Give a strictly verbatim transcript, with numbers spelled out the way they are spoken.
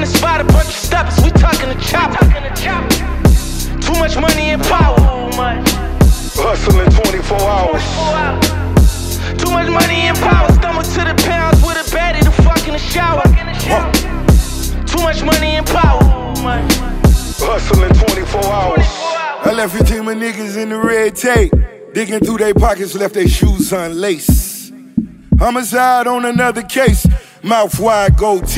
the spot, a bunch of steppers, we talking the chopper. Too much money and power. Hustling twenty-four hours. Too much money and power. Stomach to the pounds with a baddie to fuck in the shower. Huh. Too much money and power. Hustling twenty-four hours. I left your team of niggas in the red tape. Digging through their pockets, left their shoes unlaced. Homicide on another case. Mouth wide, goatee.